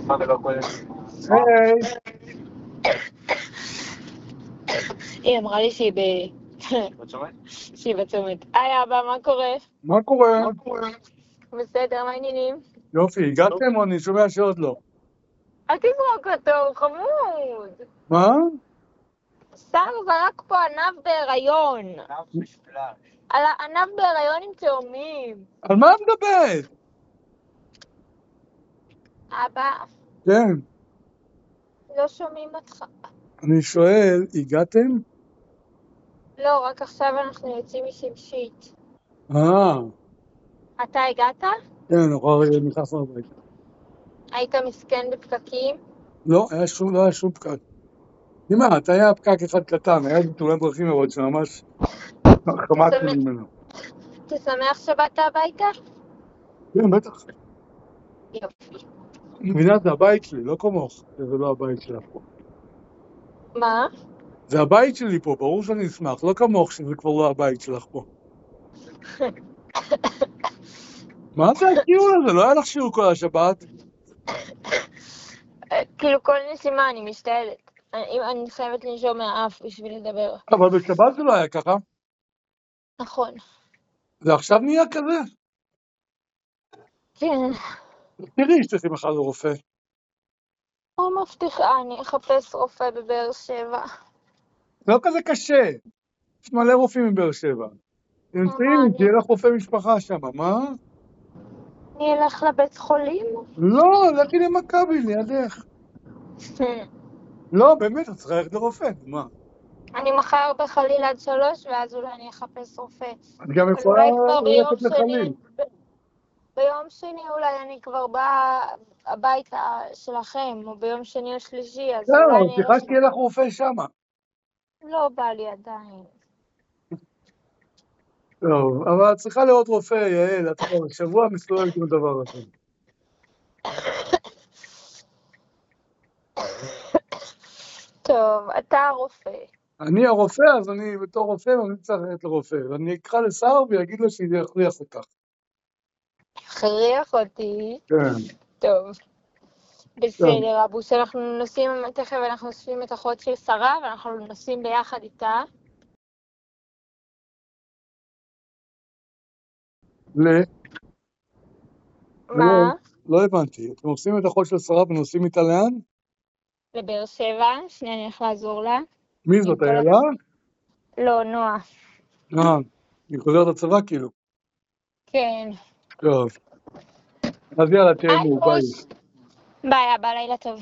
היי, היא אמרה לי שהיא בצומת. היי אבא, מה קורה? מה קורה? בסדר, מה העניינים? יופי, הגעתם או אני שומע שעוד לא? אל תזרוק אותו, הוא חמוד. מה? סתם זרק פה ענב בהיריון. ענב בהיריון עם תאומים. על מה את מדברת? אבא, כן, לא שומעים אותך. אני שואל, הגעתם? לא, רק עכשיו אנחנו יוצאים משמשית. אה, אתה הגעת? כן, אנחנו נכנסנו הביתה. היית מסכן בפקקים? לא היה שום פקק. כמעט, היה פקק אחד קטן, היה תאונת דרכים מאוד שממש חמקתי ממנו. אתה שמח שבאת הביתה? כן, בטח. יופי. מבינה, זה הבית שלי, לא כמוך, זה לא הבית שלך פה. מה? זה הבית שלי פה, ברור שאני אשמח, לא כמוך שזה כבר לא הבית שלך פה. מה זה השיעור הזה? לא היה לך שיעור כל השבת? כאילו כל נשימה אני משתעלת. אני חייבת לנשום מהאף בשביל לדבר. אבל בשבת זה לא היה ככה. נכון. זה עכשיו נהיה כזה? כן. תראי, שתלכי מחר לרופא. לא מבטיחה, אני אחפש רופא בבאר שבע. זה לא כזה קשה. יש מלא רופאים מבאר שבע. תמצאי, תהיה לך רופא משפחה שם, מה? אני אלך לבית חולים? לא, לכי למכבי, לידך. לא, באמת, את צריכה ללכת לרופא, מה? אני מחר בחליל עד 3 ואז אולי אני אחפש רופא. את גם אבל יכולה אולי כבר ביום ללכת לחליל. ביום שני אולי אני כבר באה הביתה שלכם, או ביום שני או שלישי, אז אולי לא, אני אלך. צריכה שתהיה לך רופא שמה. לא בא לי עדיין. טוב, אבל את צריכה לראות רופא, יעל, את כבר שבוע מסתובבת עם הדבר הזה. טוב, אתה הרופא. אני הרופא, אז אני בתור רופא ממליץ לך ללכת לרופא, ואני אקרא לשר ויגיד לו שזה יכריח אותך. הכריח אותי. כן. טוב. בסדר, אבוס, אנחנו נוסעים, תכף אנחנו נוסעים את אחות של שרה, ואנחנו נוסעים ביחד איתה. מה? לא הבנתי. אתם עושים את אחות של שרה ונוסעים איתה לאן? לבאר שבע, שנייה אני הולך לעזור לה. מי זאת, איילה? לא, נועה. היא חוזרת לצבא כאילו. כן. טוב. אז יאללה, תהנו, ביי. ביי, אבא, לילה טוב.